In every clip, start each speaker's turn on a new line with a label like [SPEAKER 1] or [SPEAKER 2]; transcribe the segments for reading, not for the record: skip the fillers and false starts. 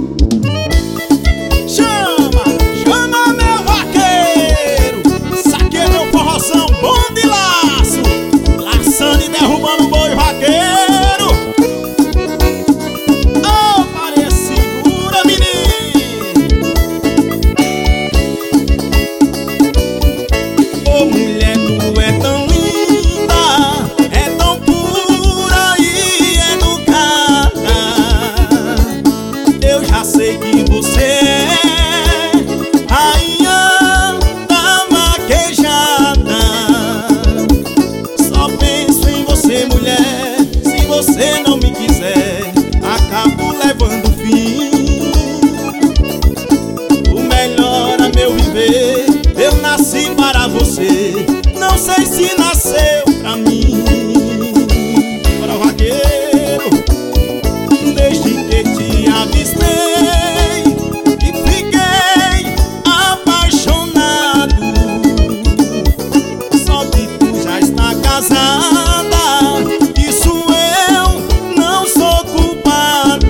[SPEAKER 1] Chama, chama meu vaqueiro. Saque meu forrozão bom de laço, laçando e derrubando o boi vaqueiro. Oh, Maria, segura, menino. Oh, mulher, tu é tão linda, é tão pura e educada. Eu já sei que você é rainha da vaquejada. Só penso em você, mulher. Se você não me quiser, acabo levando fim. O melhor é meu viver. Eu nasci para você, não sei se nasceu pra mim. Para o vaqueiro, desde que te avistei e fiquei apaixonado. Só que tu já está casada, isso eu não sou culpado.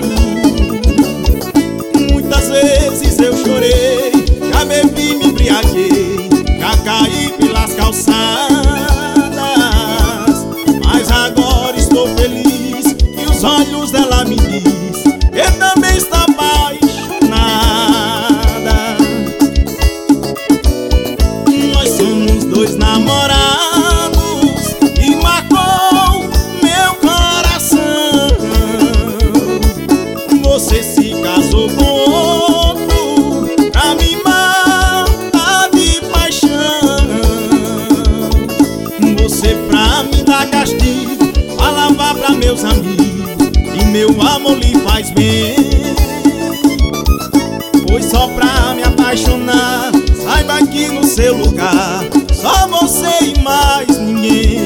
[SPEAKER 1] Muitas vezes eu chorei, já bebi, me embriaguei, já caí pelas calçadas. Mas agora estou feliz e os olhos dela me diz que também está apaixonada. Nós somos dois namorados e marcou meu coração. Você se casou com outro pra me matar de paixão. Você pra me dar castigo, pra lavar pra meus amigos, e meu amor lhe faz bem. Pois só pra me apaixonar, saiba que no seu lugar só você e mais ninguém.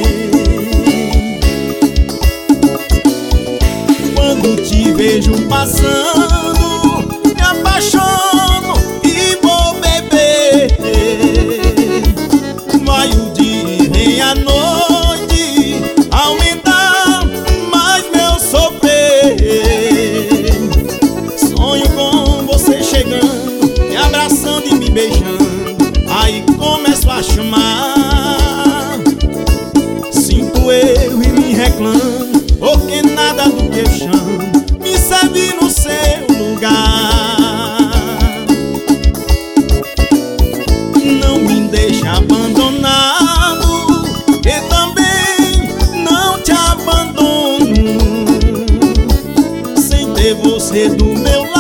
[SPEAKER 1] Quando te vejo passando, me apaixono e vou beber. Vai o dia e vem a noite aumentar mais meu sofrer. Sonho com você chegando, me abraçando e me beijando. Aí começo a chamar. Sinto eu e me reclamo, porque nada do que eu chamo me serve no seu lugar. Não me deixa abandonado, que também não te abandono. Sem ter você do meu lado,